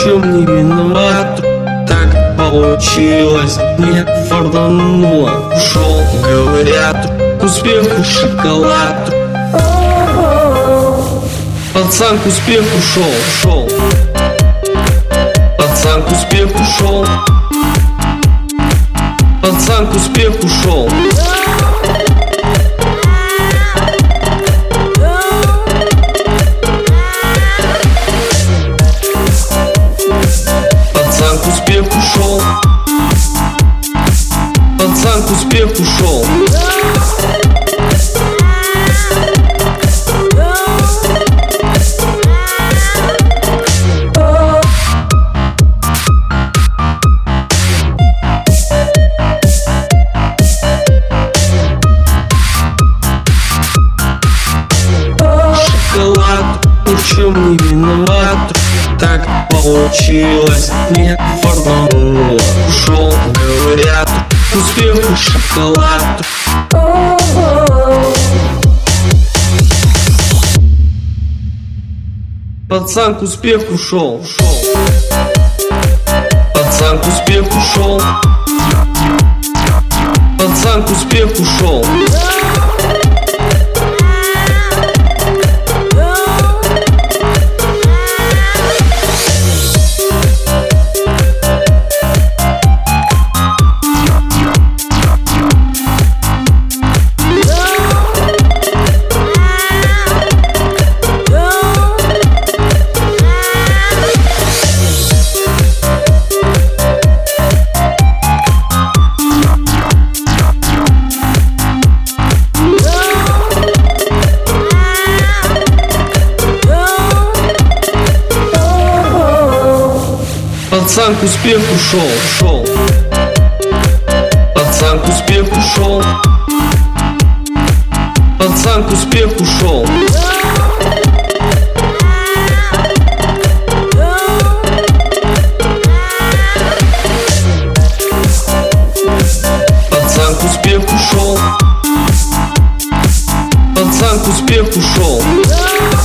чем не виноват, так получилось, не фартануло. Ушел, говорят, к успеху шоколад. Пацан к успеху шел. Пацан к успеху шел. Пацан к успеху шел. Пацан к успеху шел. Пацан к успеху шел. Шоколад, ни в чем не виноват, так получилось, не фартануло. Ушел, говорят, к успеху шоколад. Пацан к успеху шел. Пацан к успеху шел. Пацан к успеху шел. Пацан к успеху шел. Пацан к успеху шел. Пацан к успеху шел. Пацан к успеху шел. Пацан к успеху шел.